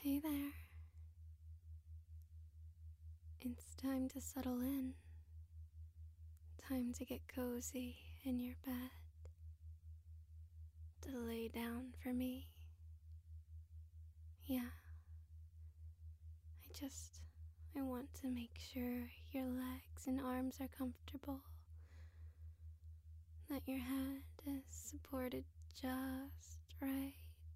Hey there. It's time to settle in. Time to get cozy in your bed. To lay down for me. Yeah. I want to make sure your legs and arms are comfortable. That your head is supported just right.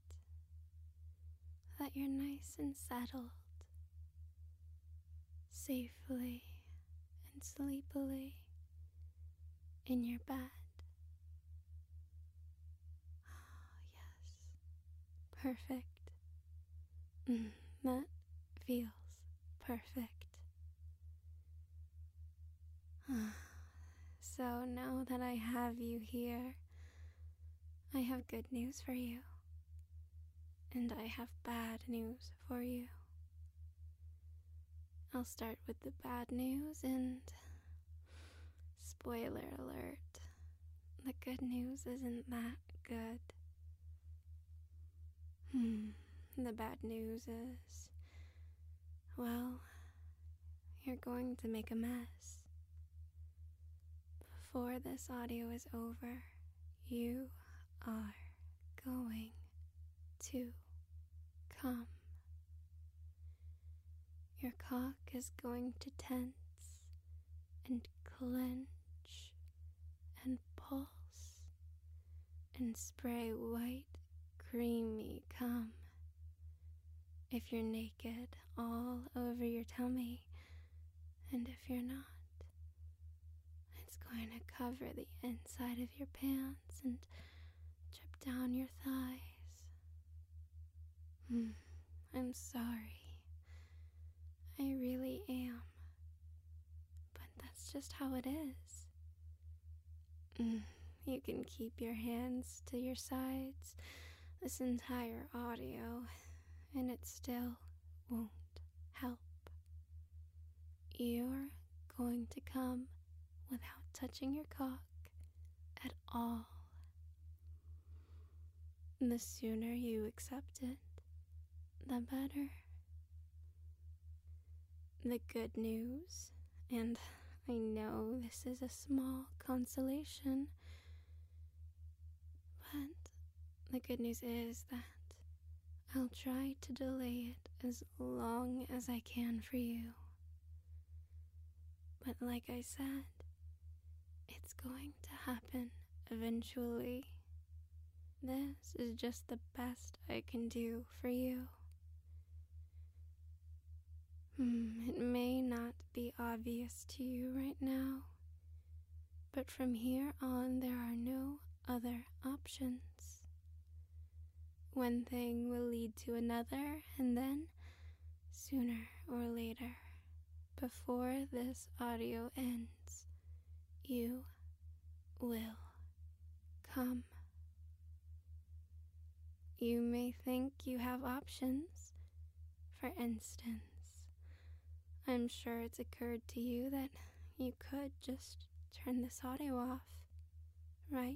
That you're nice and settled. Safely and sleepily in your bed. Oh, yes. Perfect. That feels perfect. So now that I have you here, I have good news for you. And I have bad news for you. I'll start with the bad news and spoiler alert. The good news isn't that good. The bad news is, well, you're going to make a mess. Before this audio is over, you are going to come. Your cock is going to tense and clench and pulse and spray white, creamy cum. If you're naked, all over your tummy, and if you're not, it's going to cover the inside of your pants and drip down your thighs. I'm sorry. I really am. But that's just how it is. You can keep your hands to your sides this entire audio, and it still won't help. You're going to come without touching your cock at all. The sooner you accept it, the better. The good news, and I know this is a small consolation, but the good news is that I'll try to delay it as long as I can for you. But like I said, it's going to happen eventually. This is just the best I can do for you. It may not be obvious to you right now, but from here on there are no other options. One thing will lead to another, and then, sooner or later, before this audio ends, you will come. You may think you have options. For instance, I'm sure it's occurred to you that you could just turn this audio off, right?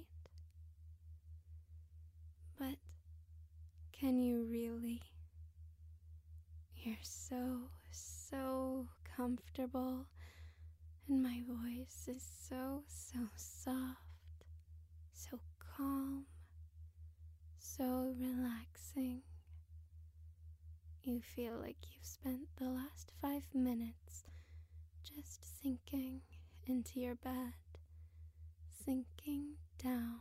But can you really? You're so comfortable, and my voice is so soft, so calm, so relaxing. You feel like you've spent the last 5 minutes just sinking into your bed, sinking down,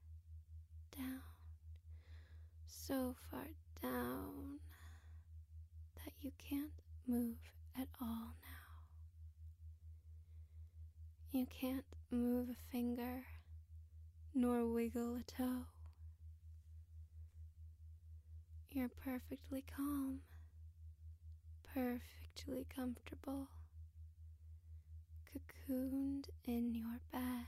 so far down that you can't move at all now. You can't move a finger, nor wiggle a toe. You're perfectly calm, perfectly comfortable, cocooned in your bed,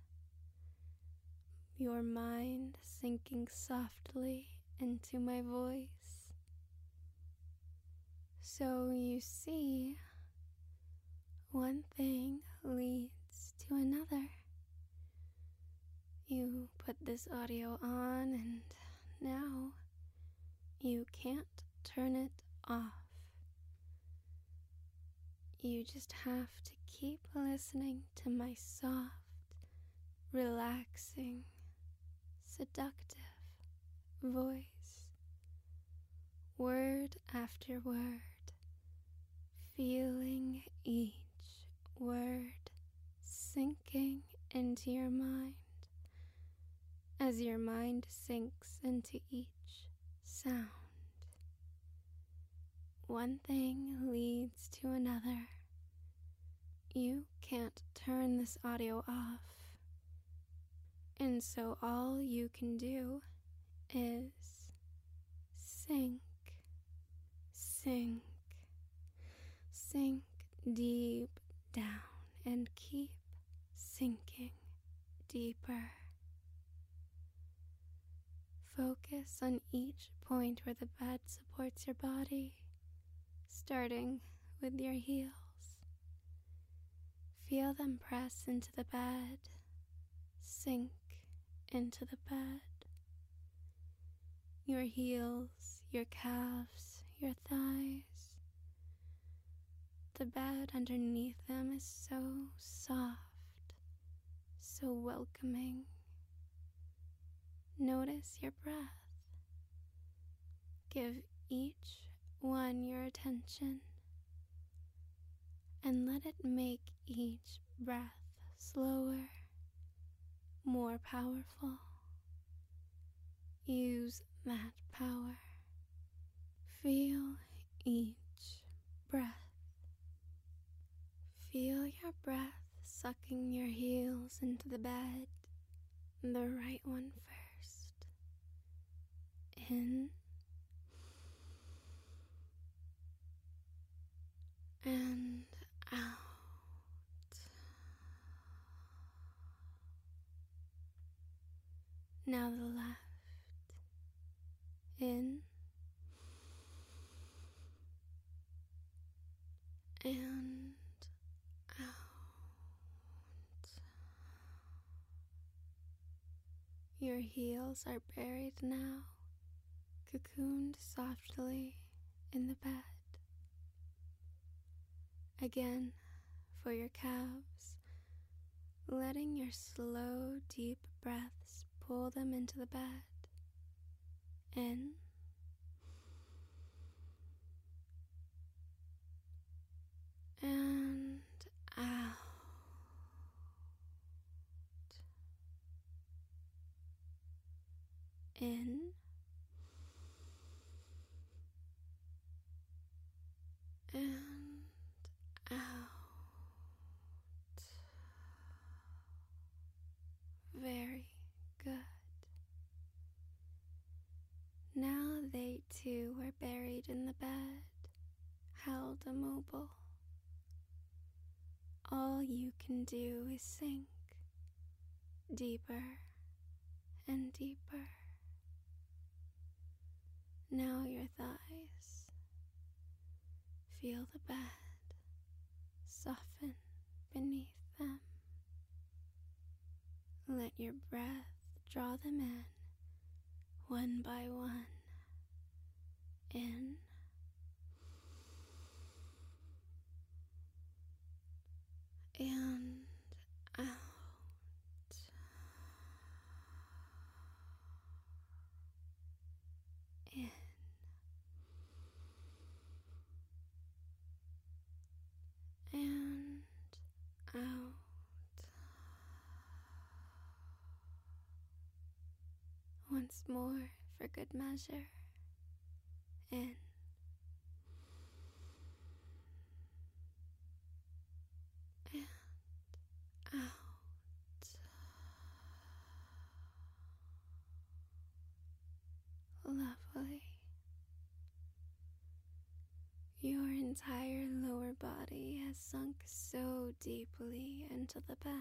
your mind sinking softly into my voice. So you see, one thing leads to another. You put this audio on, and now you can't turn it off. You just have to keep listening to my soft, relaxing, seductive voice, word after word, feeling each word sinking into your mind as your mind sinks into each sound. One thing leads to another. You can't turn this audio off, and so all you can do is sink, sink, sink deep down and keep sinking deeper. Focus on each point where the bed supports your body, starting with your heels. Feel them press into the bed, sink into the bed. Your heels, your calves, your thighs. The bed underneath them is so soft, so welcoming. Notice your breath. Give each one your attention and let it make each breath slower, more powerful. Use that power. Feel each breath. Feel your breath sucking your heels into the bed, the right one first. In and out. Now the left. In and out. Your heels are buried now, cocooned softly in the bed. Again, for your calves, letting your slow, deep breaths pull them into the bed. In and out. In and out. Very good. Now they too were buried in the bed, held immobile. All you can do is sink deeper and deeper. Now your thighs. Feel the bed soften beneath them. Let your breath draw them in, one by one. In and out. In and out. Once more for good measure. In and out. Lovely. Your entire lower body has sunk so deeply into the bed.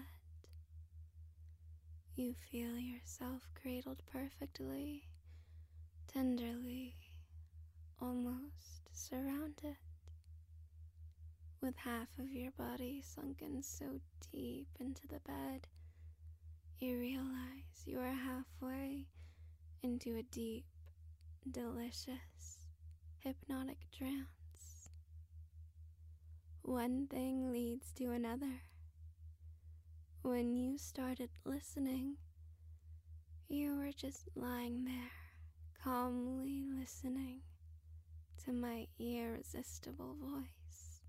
You feel yourself cradled perfectly, tenderly, almost surrounded. With half of your body sunken so deep into the bed, you realize you are halfway into a deep, delicious, hypnotic trance. One thing leads to another. When you started listening, you were just lying there, calmly listening to my irresistible voice.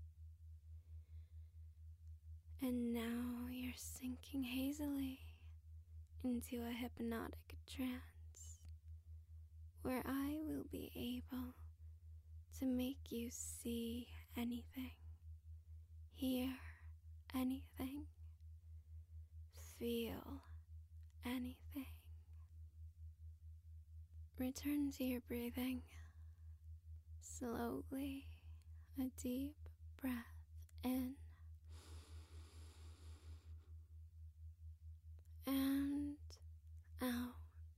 And now you're sinking hazily into a hypnotic trance where I will be able to make you see anything, hear anything, feel anything. Return to your breathing. Slowly, a deep breath in and out.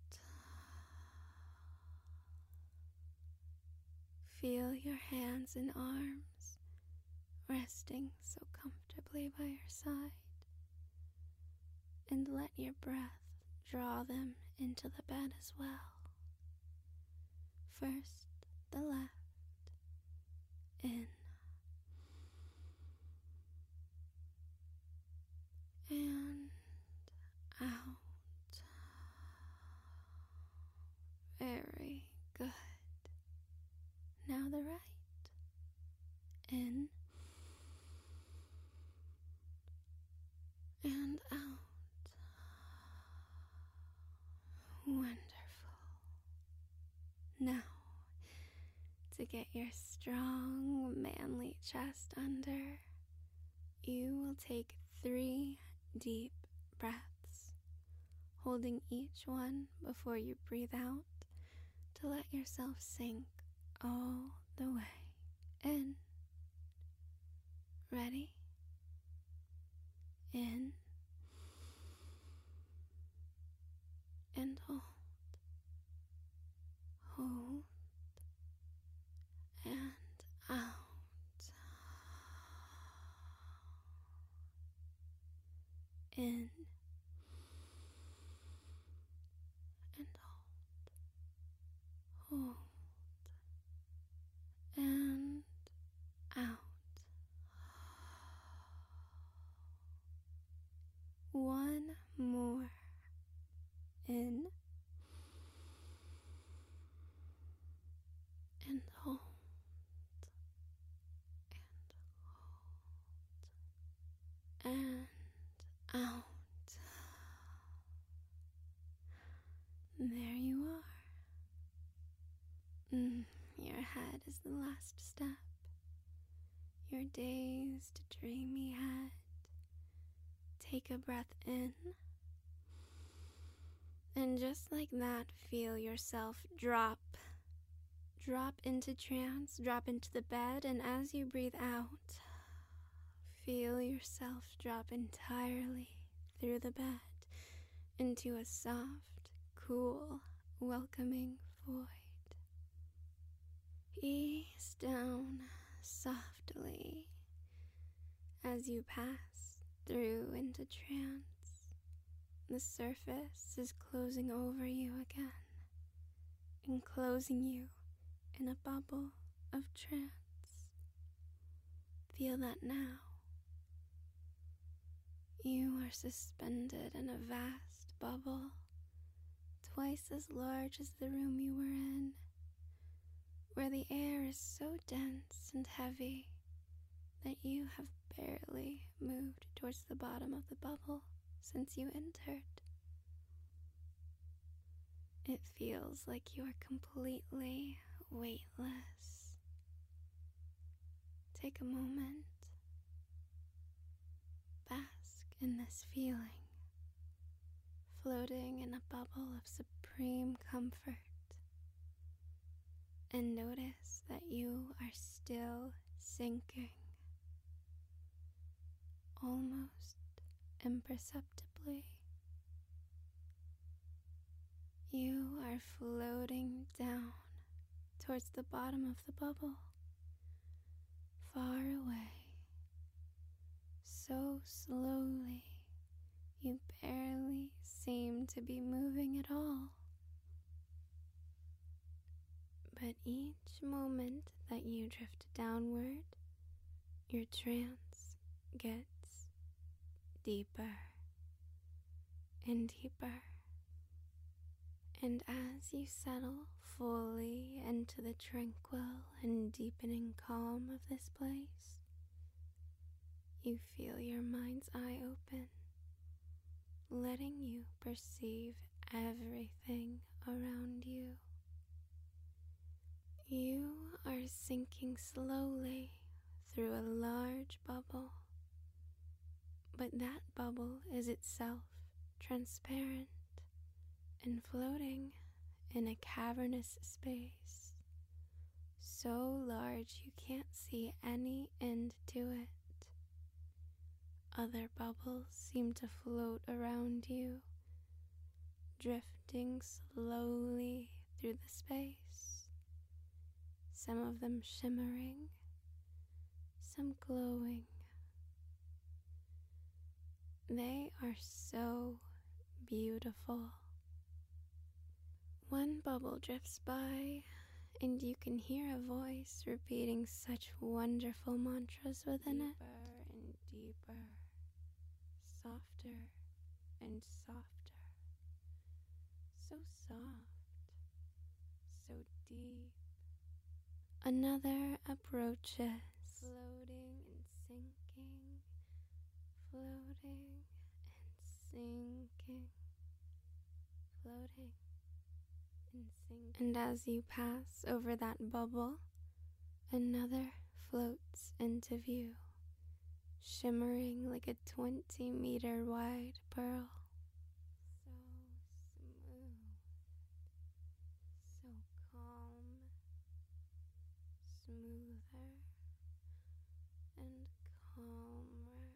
Feel your hands and arms resting so comfortably by your side, and let your breath draw them into the bed as well. First, the left, in and out. Very good. Now the right, in and out. Wonderful. Now, to get your strong, manly chest under, you will take 3 deep breaths, holding each one before you breathe out to let yourself sink all the way in. Ready? In and hold. Hold and out. In and hold and out. One more. In and hold and out. There you are. Your head is the last step. Your dazed, dreamy head. Take a breath in. And just like that, feel yourself drop. Drop into trance, drop into the bed, and as you breathe out, feel yourself drop entirely through the bed into a soft, cool, welcoming void. Ease down softly as you pass through into trance. The surface is closing over you again, enclosing you in a bubble of trance. Feel that now. You are suspended in a vast bubble, twice as large as the room you were in, where the air is so dense and heavy that you have barely moved towards the bottom of the bubble since you entered. It feels like you are completely weightless. Take a moment. Bask in this feeling, floating in a bubble of supreme comfort. And notice that you are still sinking, almost imperceptibly. You are floating down towards the bottom of the bubble, far away, so slowly you barely seem to be moving at all. But each moment that you drift downward, your trance gets deeper and deeper. And as you settle fully into the tranquil and deepening calm of this place, you feel your mind's eye open, letting you perceive everything around you. You are sinking slowly through a large bubble, but that bubble is itself transparent and floating in a cavernous space, so large you can't see any end to it. Other bubbles seem to float around you, drifting slowly through the space, some of them shimmering, some glowing. They are so beautiful. One bubble drifts by, and you can hear a voice repeating such wonderful mantras within it. Deeper and deeper, softer and softer, so soft, so deep. Another approaches, floating and sinking, floating and sinking, floating and sinking. And as you pass over that bubble, another floats into view, shimmering like a 20-meter wide pearl. So smooth, so calm, smoother and calmer,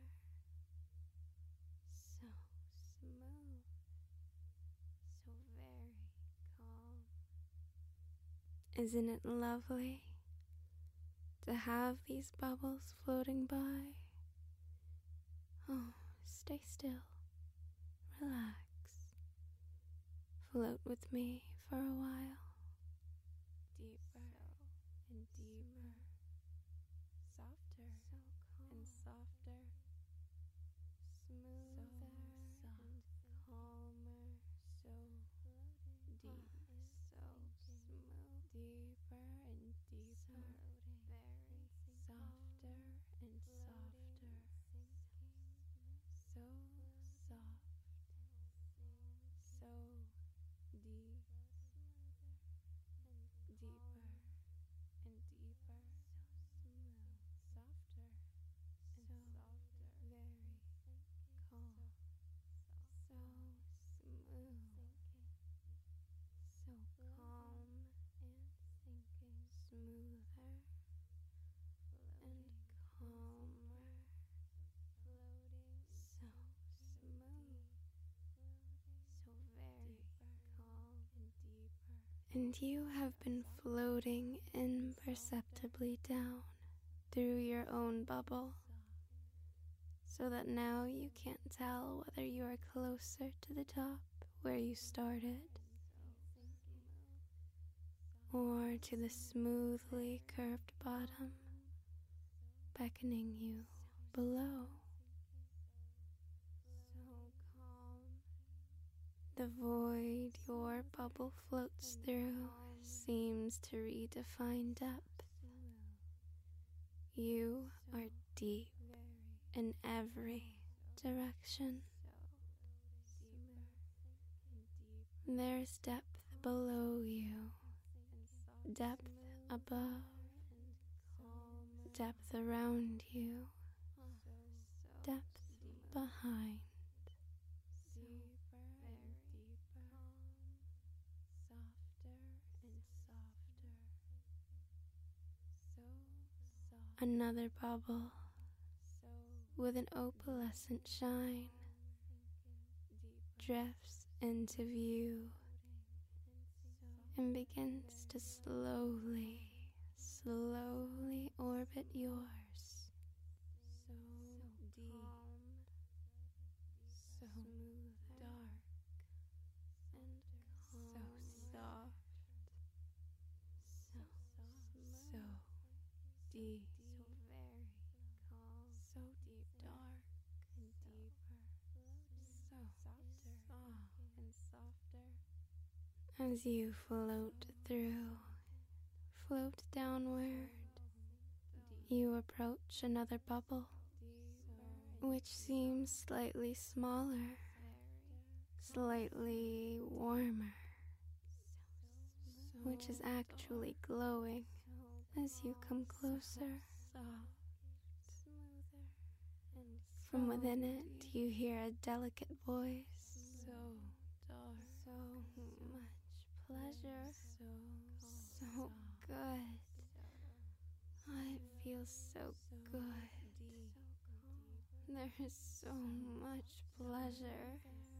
so smooth, so very calm. Isn't it lovely to have these bubbles floating by? Oh, stay still, relax, float with me for a while. Deeper and deeper, softer and softer, smoother and calmer, so deep, so smooth, deeper and deeper, very softer and softer, so soft, so deep, deeper and deeper, softer and softer, very calm, so smooth, so calm and sinking, smoother and calmer, floating, so smooth, so very calm and deeper. And you have been floating imperceptibly down through your own bubble, so that now you can't tell whether you are closer to the top where you started or to the smoothly curved bottom beckoning you below. So calm. The void your bubble floats through seems to redefine depth. You are deep in every direction. There's depth below you, depth above, depth around you, depth behind. Deeper and deeper, softer and softer, so soft. Another bubble with an opalescent shine drifts into view and begins to slowly orbit yours. So deep, so dark, and calm, so soft, so deep, so very calm, so deep, dark and deeper, so softer and softer. As you float through, float downward, you approach another bubble, which seems slightly smaller, slightly warmer, which is actually glowing as you come closer. From within it, you hear a delicate voice. So dark, so much pleasure, so good. Oh, it feels so good. There is so much pleasure.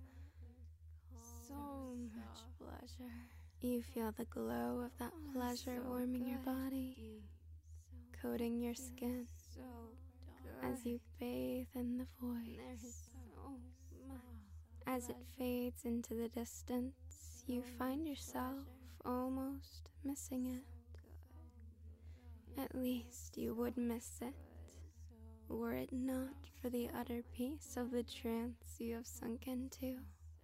So much pleasure. You feel the glow of that pleasure warming your body, coating your skin as you bathe in the voice. As it fades into the distance, you find yourself almost missing it. At least you would miss it, were it not for the utter peace of the trance you have sunk into.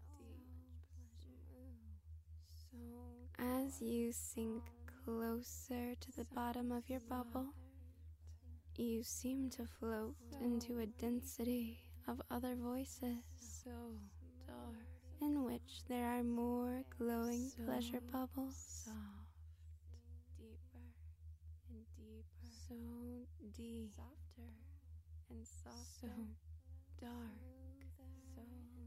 As you sink closer to the bottom of your bubble, you seem to float into a density of other voices, in which there are more glowing pleasure bubbles. So deep, softer and softer, so dark, so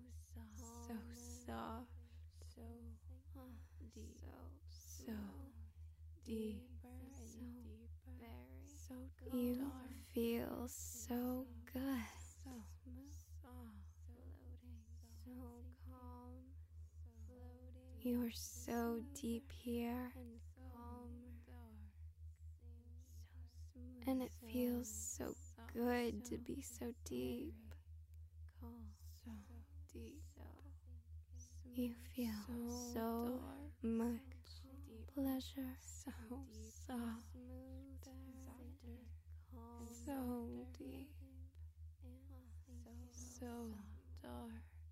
soft, so deep, so deeper and deeper, so good. You feel so good, so floating, so calm, floating. You are so deep here, and it feels so good to be so deep. You feel so much pleasure, so soft, so deep, so dark,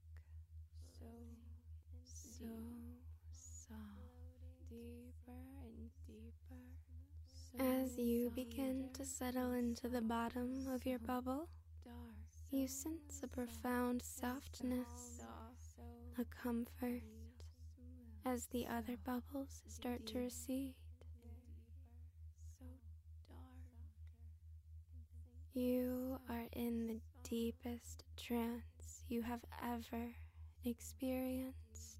so soft, deeper and deeper. As you begin to settle into the bottom of your bubble, you sense a profound softness, a comfort, as the other bubbles start to recede. You are in the deepest trance you have ever experienced.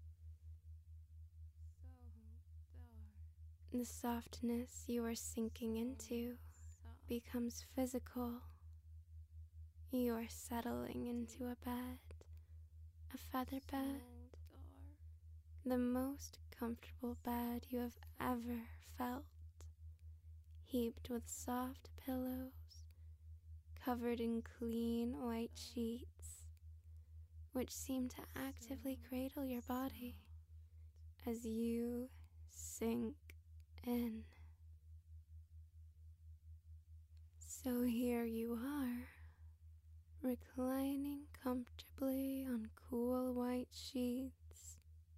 The softness you are sinking into becomes physical. You are settling into a bed, a feather bed, the most comfortable bed you have ever felt, heaped with soft pillows, covered in clean white sheets, which seem to actively cradle your body as you sink in. So here you are, reclining comfortably on cool white sheets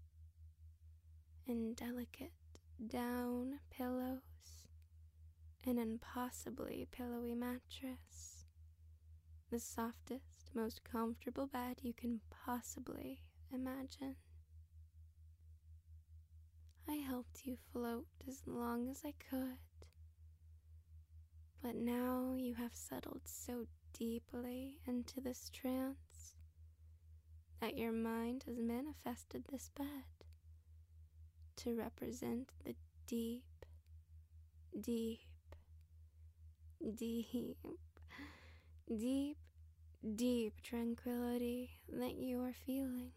and delicate down pillows, an impossibly pillowy mattress, the softest, most comfortable bed you can possibly imagine. I helped you float as long as I could, but now you have settled so deeply into this trance that your mind has manifested this bed to represent the deep, deep, deep, deep, deep tranquility that you are feeling.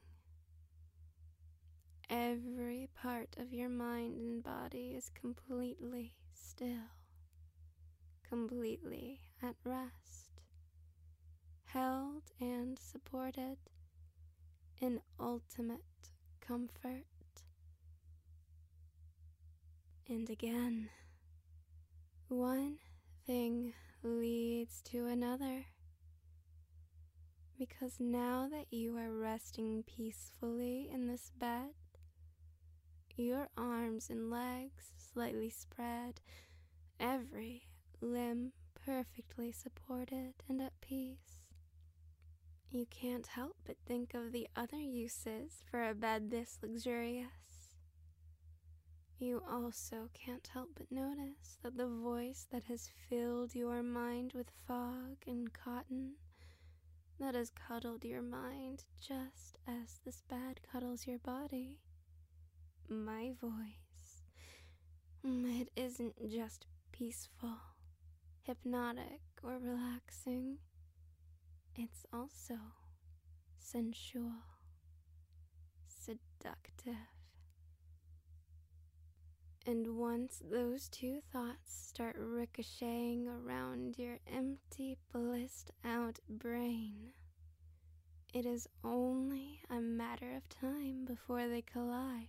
Every part of your mind and body is completely still, completely at rest, held and supported in ultimate comfort. And again, one thing leads to another. Because now that you are resting peacefully in this bed, your arms and legs slightly spread, every limb perfectly supported and at peace. You can't help but think of the other uses for a bed this luxurious. You also can't help but notice that the voice that has filled your mind with fog and cotton, that has cuddled your mind just as this bed cuddles your body, my voice, it isn't just peaceful, hypnotic, or relaxing. It's also sensual, seductive. And once those two thoughts start ricocheting around your empty, blissed out brain, it is only a matter of time before they collide,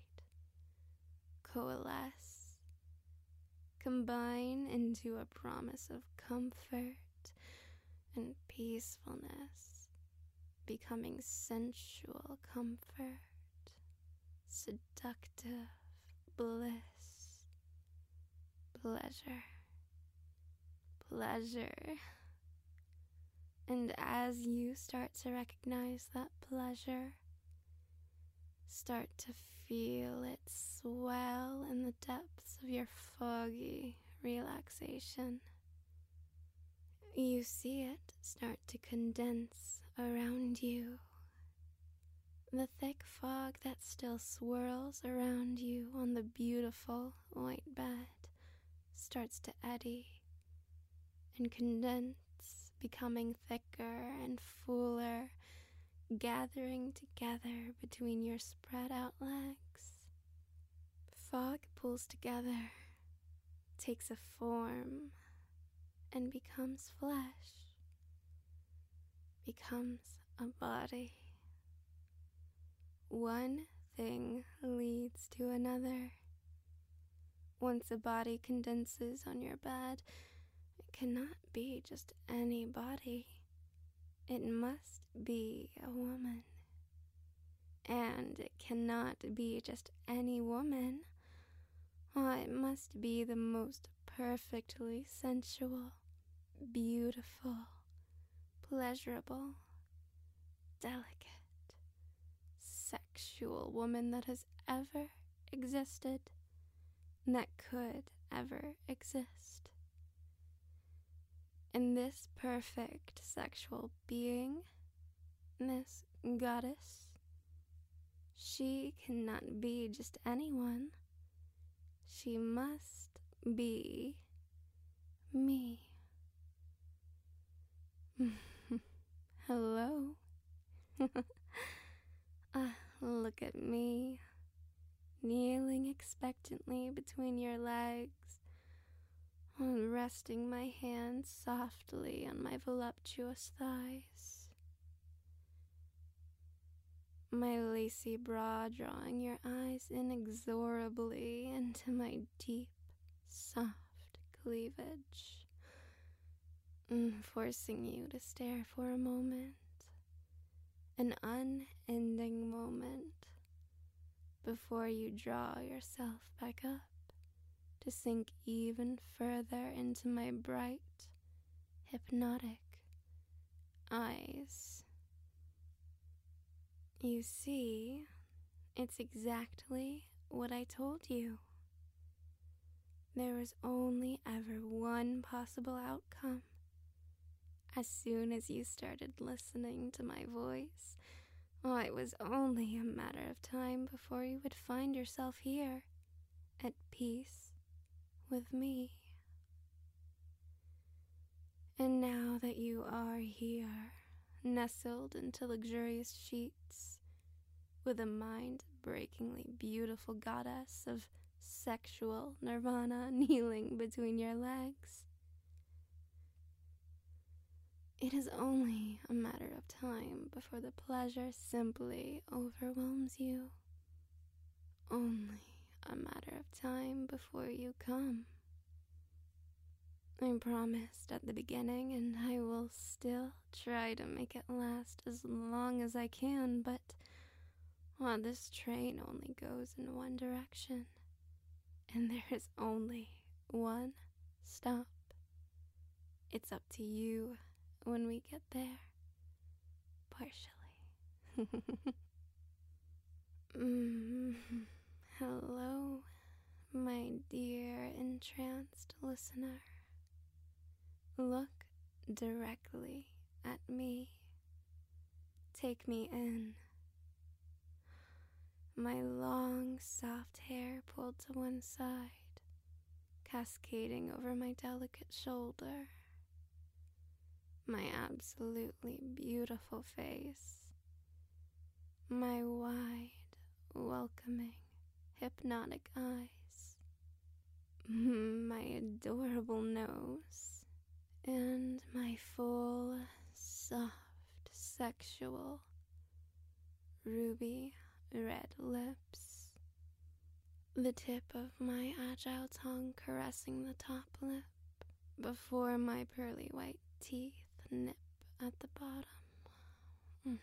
coalesce, combine into a promise of comfort and peacefulness, becoming sensual comfort, seductive bliss, pleasure, pleasure. And as you start to recognize that pleasure, start to feel it swell in the depths of your foggy relaxation, you see it start to condense around you. The thick fog that still swirls around you on the beautiful white bed starts to eddy and condense, becoming thicker and fuller, gathering together between your spread out legs. Fog pulls together, takes a form, and becomes flesh, becomes a body. One thing leads to another. Once a body condenses on your bed, it cannot be just any body. It must be a woman. And it cannot be just any woman. Oh, it must be the most perfectly sensual, beautiful, pleasurable, delicate, sexual woman that has ever existed, that could ever exist. And this perfect sexual being, this goddess, she cannot be just anyone. She must be me. Hello. Look at me, kneeling expectantly between your legs, resting my hands softly on my voluptuous thighs. My lacy bra drawing your eyes inexorably into my deep, soft cleavage, forcing you to stare for a moment. An unending moment before you draw yourself back up to sink even further into my bright, hypnotic eyes. You see, it's exactly what I told you. There was only ever one possible outcome. As soon as you started listening to my voice, it was only a matter of time before you would find yourself here, at peace with me. And now that you are here, nestled into luxurious sheets, with a mind-breakingly beautiful goddess of sexual nirvana kneeling between your legs, it is only a matter of time before the pleasure simply overwhelms you. Only a matter of time before you come. I promised at the beginning, and I will still try to make it last as long as I can, but this train only goes in one direction, and there is only one stop. It's up to you when we get there, partially. Hello, my dear entranced listener. Look directly at me. Take me in. My long, soft hair pulled to one side, cascading over my delicate shoulder. My absolutely beautiful face. My wide, welcoming, hypnotic eyes. My adorable nose. And my full, soft, sexual, ruby red lips. The tip of my agile tongue caressing the top lip before my pearly white teeth nip at the bottom.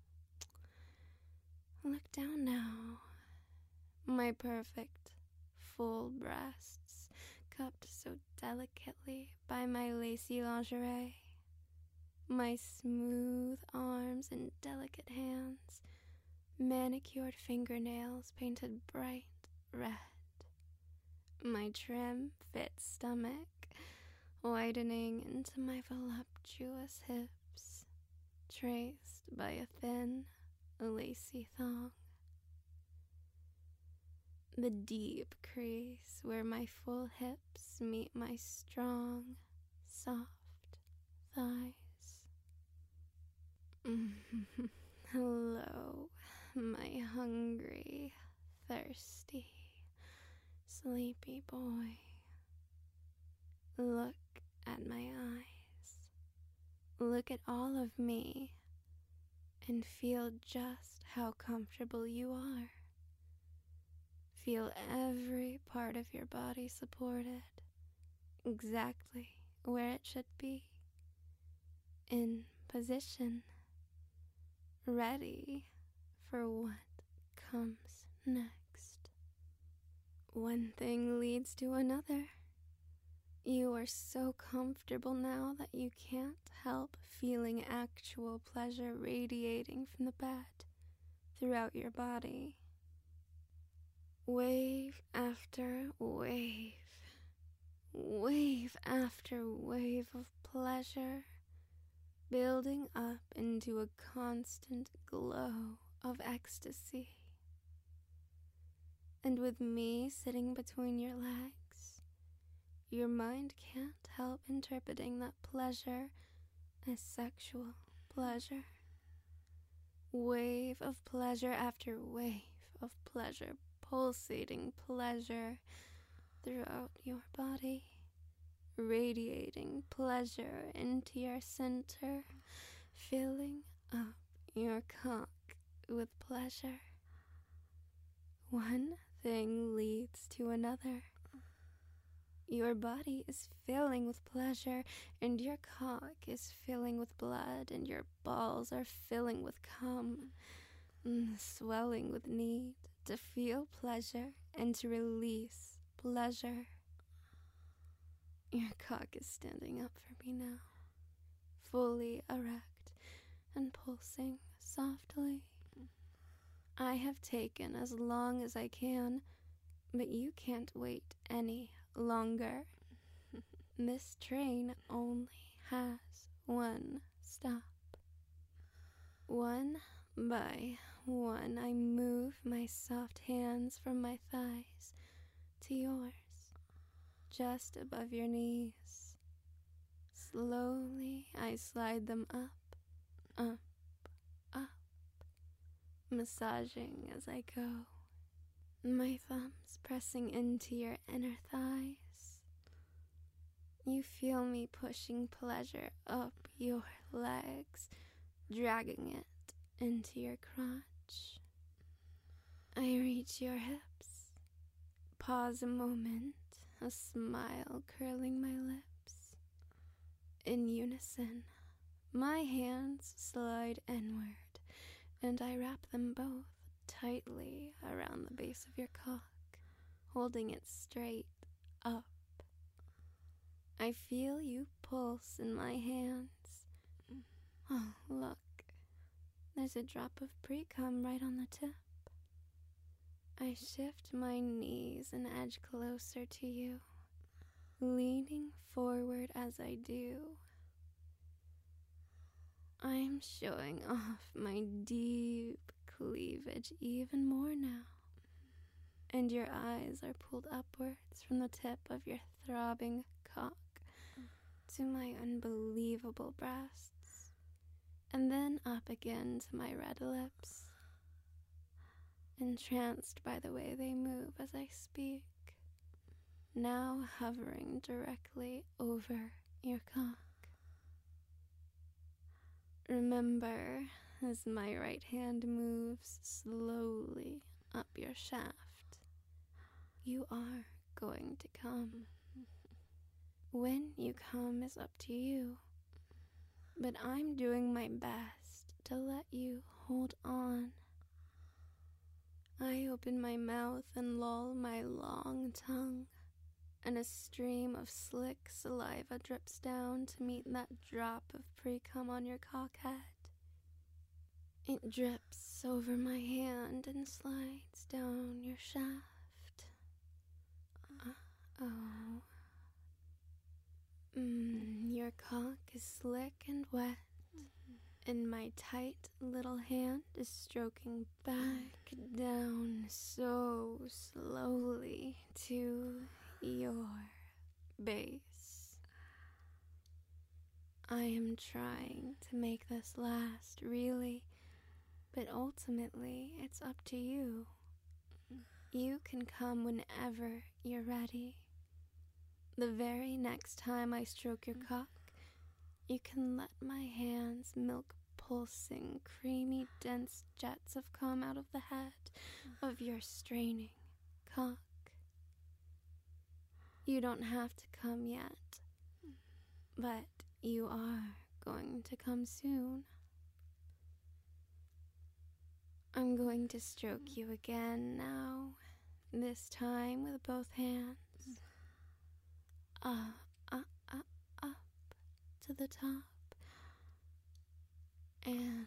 Look down now. My perfect, full breasts cupped so delicately by my lacy lingerie. My smooth arms and delicate hands, manicured fingernails painted bright red. My trim, fit stomach widening into my voluptuous hips, traced by a thin, lacy thong. The deep crease where my full hips meet my strong, soft thighs. Hello, my hungry, thirsty, sleepy boy. Look at my eyes. Look at all of me and feel just how comfortable you are. Feel every part of your body supported, exactly where it should be, in position, ready for what comes next. One thing leads to another. You are so comfortable now that you can't help feeling actual pleasure radiating from the bed throughout your body. Wave after wave, wave after wave of pleasure, building up into a constant glow of ecstasy. And with me sitting between your legs, your mind can't help interpreting that pleasure as sexual pleasure. Wave of pleasure after wave of pleasure, pulsating pleasure throughout your body, radiating pleasure into your center, filling up your cock with pleasure. One thing leads to another. Your body is filling with pleasure, and your cock is filling with blood, and your balls are filling with cum, swelling with need to feel pleasure and to release pleasure. Your cock is standing up for me now, fully erect and pulsing softly. I have taken as long as I can, but you can't wait any longer. This train only has one stop. One by one, I move my soft hands from my thighs to yours, just above your knees. Slowly, I slide them up, up, up, massaging as I go. My thumbs pressing into your inner thighs. You feel me pushing pleasure up your legs, dragging it into your crotch. I reach your hips. Pause a moment, a smile curling my lips. In unison, my hands slide inward, and I wrap them both tightly around the base of your cock, holding it straight up. I feel you pulse in my hands. Oh, look. There's a drop of pre-cum right on the tip. I shift my knees and edge closer to you, leaning forward as I do. I'm showing off my deep cleavage even more now, and your eyes are pulled upwards from the tip of your throbbing cock to my unbelievable breasts, and then up again to my red lips, entranced by the way they move as I speak, now hovering directly over your cock. Remember, as my right hand moves slowly up your shaft, you are going to come. When you come is up to you, but I'm doing my best to let you hold on. I open my mouth and loll my long tongue, and a stream of slick saliva drips down to meet that drop of pre-cum on your cockhead. It drips over my hand and slides down your shaft. Oh. Your cock is slick and wet, and my tight little hand is stroking back down so slowly to your base. I am trying to make this last, really, but ultimately it's up to you. You can come whenever you're ready. The very next time I stroke your cock, you can let my hands milk pulsing, creamy, dense jets of cum out of the head of your straining cock. You don't have to come yet, but you are going to come soon. I'm going to stroke you again now, this time with both hands. Up to the top and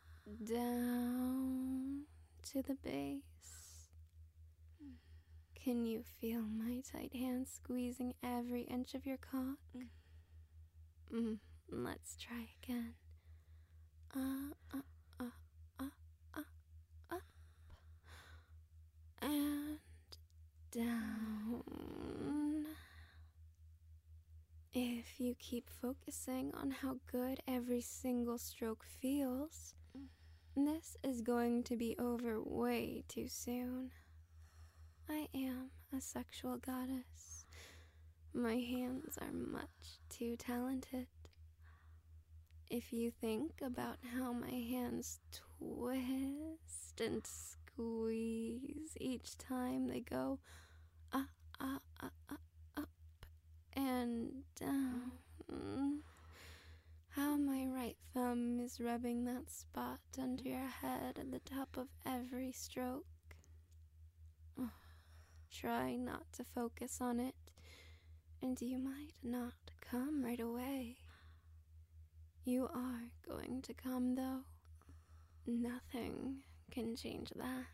down to the base. Can you feel my tight hand squeezing every inch of your cock? Let's try again. Up and down. If you keep focusing on how good every single stroke feels, this is going to be over way too soon. I am a sexual goddess. My hands are much too talented. If you think about how my hands twist and squeeze each time they go up and down, how my right thumb is rubbing that spot under your head at the top of every stroke. Try not to focus on it, and you might not come right away. You are going to come, though. Nothing can change that.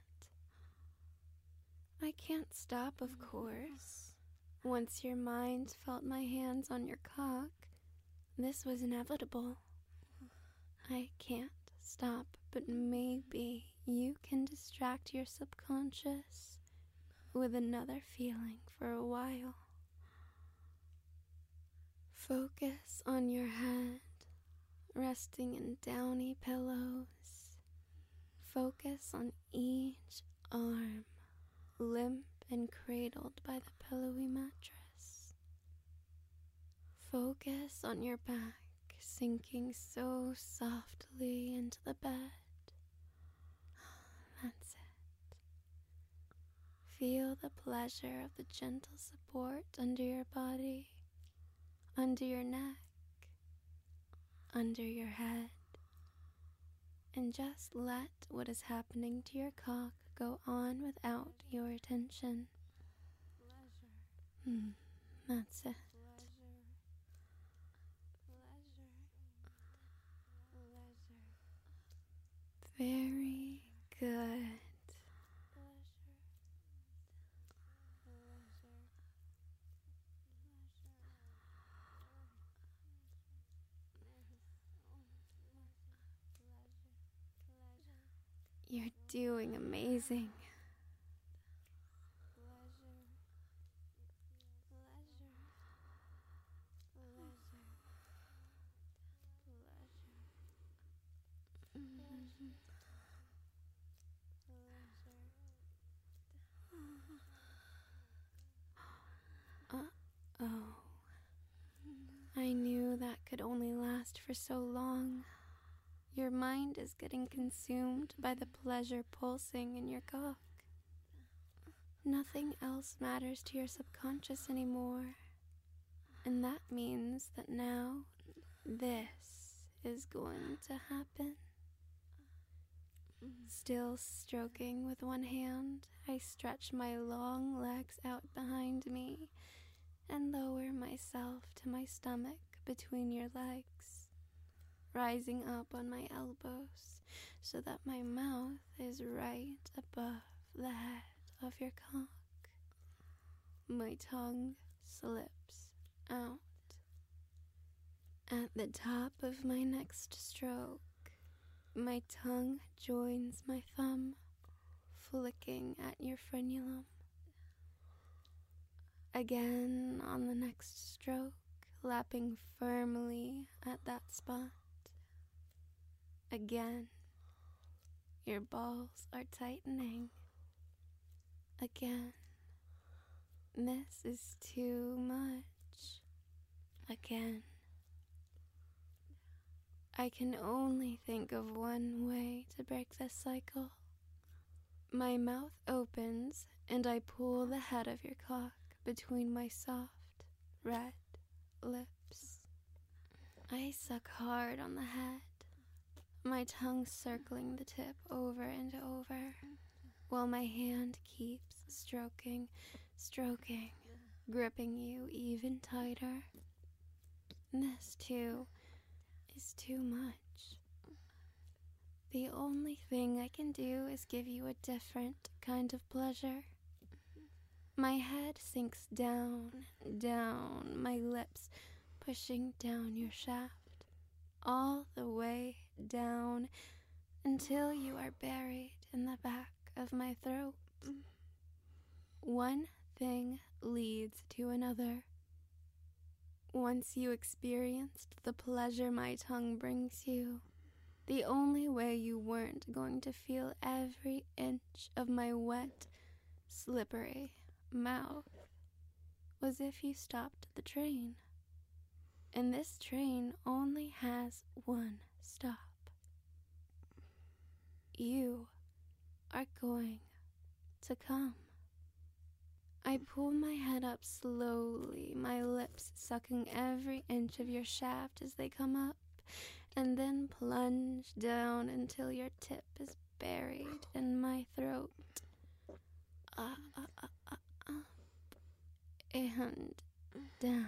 I can't stop, of course. Once your mind felt my hands on your cock, this was inevitable. I can't stop, but maybe you can distract your subconscious with another feeling for a while. Focus on your head, resting in downy pillows. Focus on each arm, limp and cradled by the pillowy mattress. Focus on your back, sinking so softly into the bed. That's it. Feel the pleasure of the gentle support under your body, under your neck, under your head, and just let what is happening to your cock go on without your attention. That's it. Very good. You're doing amazing. Oh, I knew that could only last for so long. Your mind is getting consumed by the pleasure pulsing in your cock. Nothing else matters to your subconscious anymore. And that means that now this is going to happen. Still stroking with one hand, I stretch my long legs out behind me and lower myself to my stomach between your legs, rising up on my elbows so that my mouth is right above the head of your cock. My tongue slips out. At the top of my next stroke, my tongue joins my thumb, flicking at your frenulum. Again on the next stroke, lapping firmly at that spot. Again, your balls are tightening. Again, this is too much. Again, I can only think of one way to break this cycle. My mouth opens and I pull the head of your cock between my soft, red lips. I suck hard on the head, my tongue circling the tip over and over, while my hand keeps stroking, gripping you even tighter. This, too, is too much. The only thing I can do is give you a different kind of pleasure. My head sinks down, my lips pushing down your shaft, all the way down until you are buried in the back of my throat. One thing leads to another. Once you experienced the pleasure my tongue brings you, the only way you weren't going to feel every inch of my wet, slippery mouth was if you stopped the train. And this train only has one stop. You are going to come. I pull my head up slowly, my lips sucking every inch of your shaft as they come up, and then plunge down until your tip is buried in my throat. Up and down.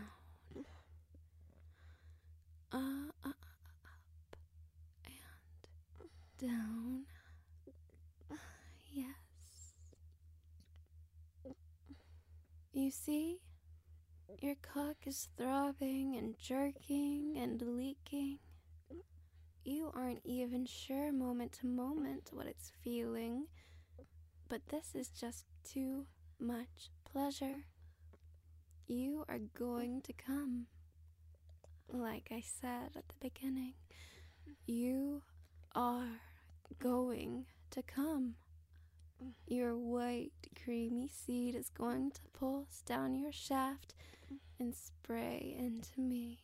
Up and down. Yes. You see, your cock is throbbing and jerking and leaking. You aren't even sure moment to moment what it's feeling, but this is just too much pleasure. You are going to come. Like I said at the beginning, you are going to come. Your white, creamy seed is going to pulse down your shaft and spray into me.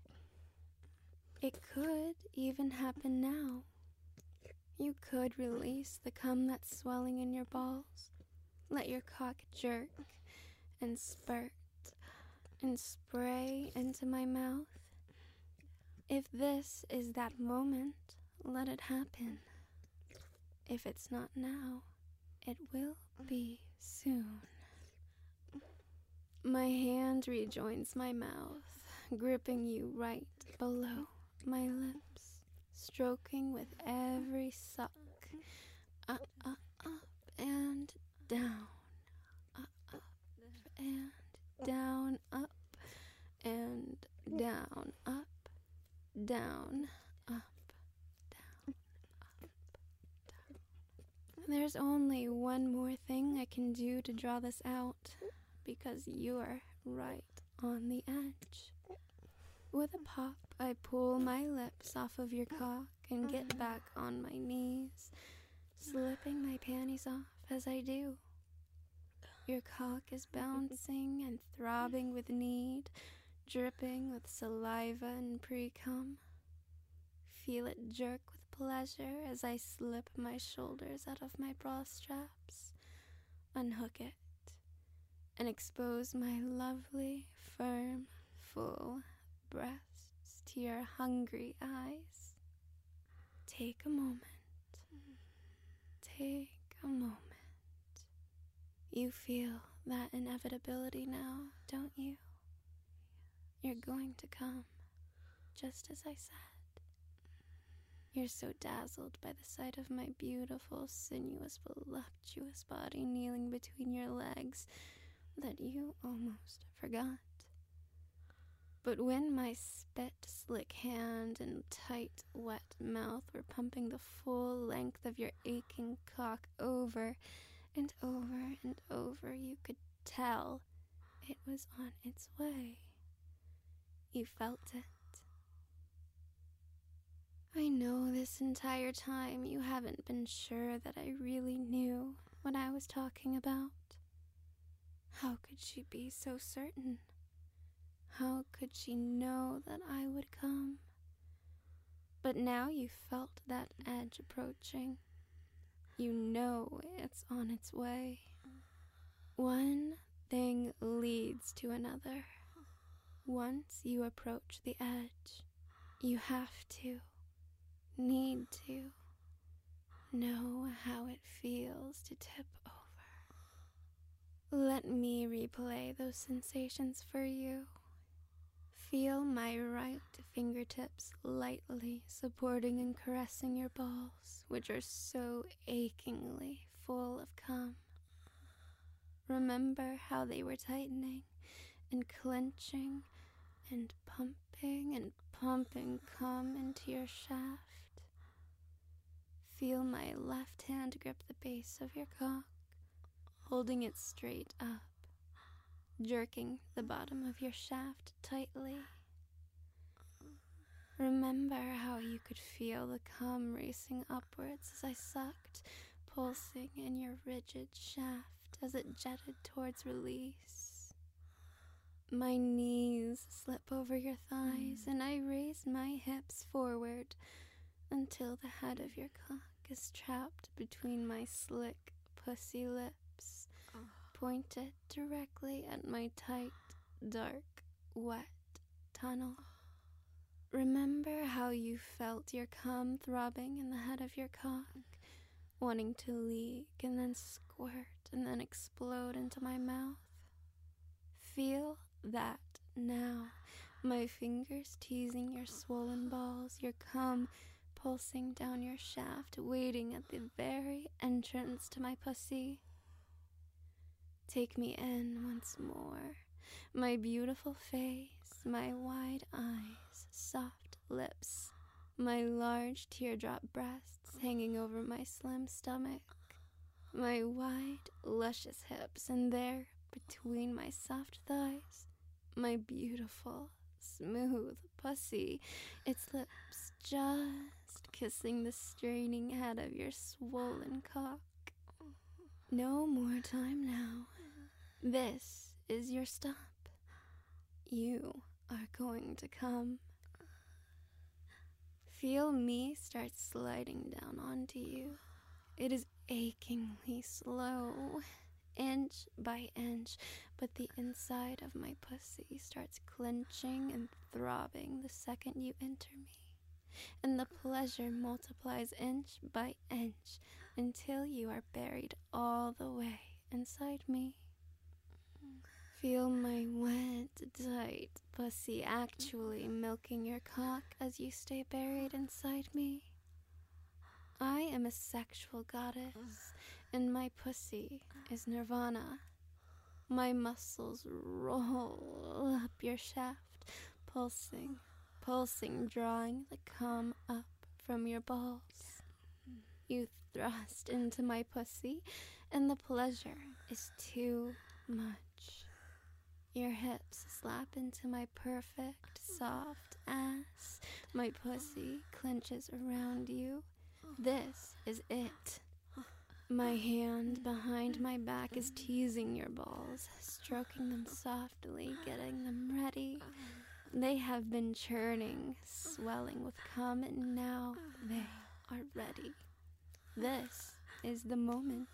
It could even happen now. You could release the cum that's swelling in your balls, let your cock jerk and spurt and spray into my mouth. If this is that moment, let it happen. If it's not now, it will be soon. My hand rejoins my mouth, gripping you right below my lips, stroking with every suck. Up and down. Up and down. Up and down. Up, down, up, down, up, down. There's only one more thing I can do to draw this out, because you're right on the edge. With a pop, I pull my lips off of your cock and get back on my knees, slipping my panties off as I do. Your cock is bouncing and throbbing with need, dripping with saliva and pre-cum. Feel it jerk with pleasure as I slip my shoulders out of my bra straps, unhook it, and expose my lovely, firm, full breasts to your hungry eyes. Take a moment. Take a moment. You feel that inevitability now, don't you? You're going to come, just as I said. You're so dazzled by the sight of my beautiful, sinuous, voluptuous body kneeling between your legs that you almost forgot. But when my spit-slick hand and tight, wet mouth were pumping the full length of your aching cock over and over and over, you could tell it was on its way. You felt it. I know this entire time you haven't been sure that I really knew what I was talking about. How could she be so certain? How could she know that I would come? But now you felt that edge approaching. You know it's on its way. One thing leads to another. Once you approach the edge, you have to, need to, know how it feels to tip over. Let me replay those sensations for you. Feel my right fingertips lightly supporting and caressing your balls, which are so achingly full of cum. Remember how they were tightening and clenching and pumping cum into your shaft. Feel my left hand grip the base of your cock, holding it straight up, jerking the bottom of your shaft tightly. Remember how you could feel the cum racing upwards as I sucked, pulsing in your rigid shaft as it jetted towards release. My knees slip over your thighs and I raise my hips forward until the head of your cock is trapped between my slick pussy lips, pointed directly at my tight, dark, wet tunnel. Remember how you felt your cum throbbing in the head of your cock, wanting to leak and then squirt and then explode into my mouth? Feel that now, my fingers teasing your swollen balls, your cum pulsing down your shaft, waiting at the very entrance to my pussy. Take me in once more, my beautiful face, my wide eyes, soft lips, my large teardrop breasts hanging over my slim stomach, my wide, luscious hips, and there, between my soft thighs, my beautiful, smooth pussy, its lips just kissing the straining head of your swollen cock. No more time now. This is your stop. You are going to come. Feel me start sliding down onto you. It is achingly slow, inch by inch, but the inside of my pussy starts clenching and throbbing the second you enter me. And the pleasure multiplies inch by inch until you are buried all the way inside me. Feel my wet, tight pussy actually milking your cock as you stay buried inside me. I am a sexual goddess, and my pussy is nirvana. My muscles roll up your shaft, pulsing, drawing the cum up from your balls. You thrust into my pussy, and the pleasure is too much. Your hips slap into my perfect, soft ass. My pussy clenches around you. This is it. My hand behind my back is teasing your balls, stroking them softly, getting them ready. They have been churning, swelling with cum, and now they are ready. This is the moment.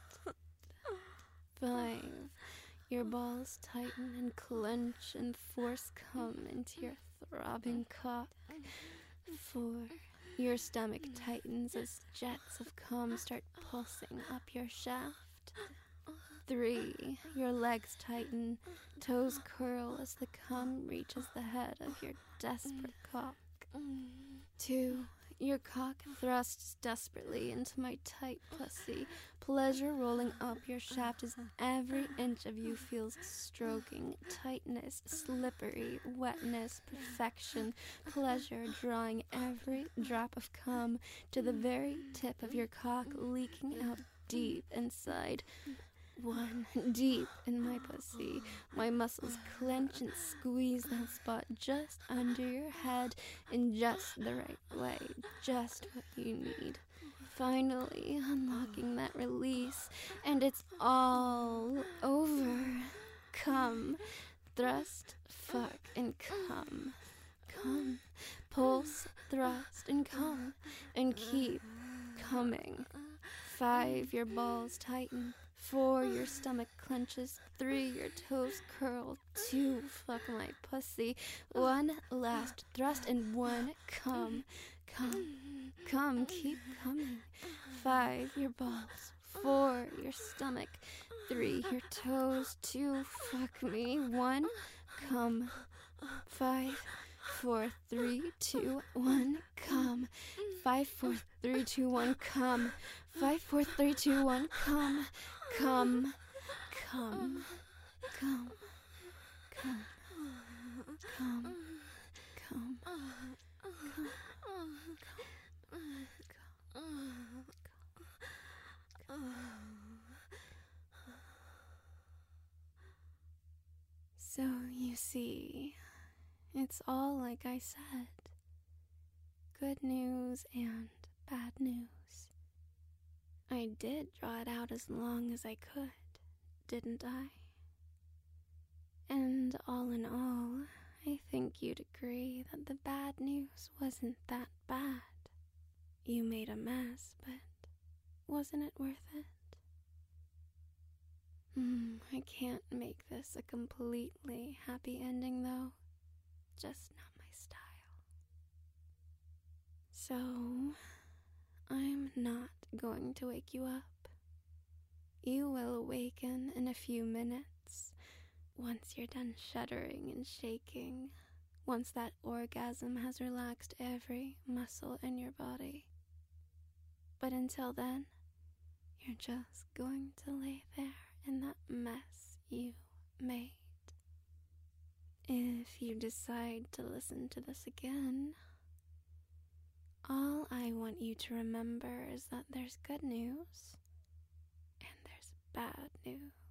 5. Your balls tighten and clench and force cum into your throbbing cock. 4. Your stomach tightens as jets of cum start pulsing up your shaft. 3. Your legs tighten, toes curl as the cum reaches the head of your desperate cock. 2. Your cock thrusts desperately into my tight pussy, pleasure rolling up your shaft as every inch of you feels stroking, tightness, slippery, wetness, perfection, pleasure drawing every drop of cum to the very tip of your cock, leaking out deep inside. 1. Deep in my pussy, my muscles clench and squeeze that spot just under your head in just the right way, just what you need. Finally unlocking that release, and it's all over. Come, thrust, fuck, and come. Come, pulse, thrust, and come, and keep coming. 5. Your balls tighten. 4. Your stomach clenches. 3. Your toes curl. 2. Fuck my pussy. 1 last thrust and 1 come. Come, keep coming. 5. Your balls. 4. Your stomach. 3. Your toes. 2. Fuck me. 1 come. 5. 4, 3, 2, 1, come. 5, 4, 3, 2, 1, come. 5, 4, 3, 2, 1, come. Come. Come. Come. Come. Come. Come. So you see, it's all like I said. Good news and bad news. I did draw it out as long as I could, didn't I? And all in all, I think you'd agree that the bad news wasn't that bad. You made a mess, but wasn't it worth it? I can't make this a completely happy ending, though. Just not my style. So, I'm not going to wake you up. You will awaken in a few minutes, once you're done shuddering and shaking, once that orgasm has relaxed every muscle in your body. But until then, you're just going to lay there in that mess you made. If you decide to listen to this again, all I want you to remember is that there's good news and there's bad news.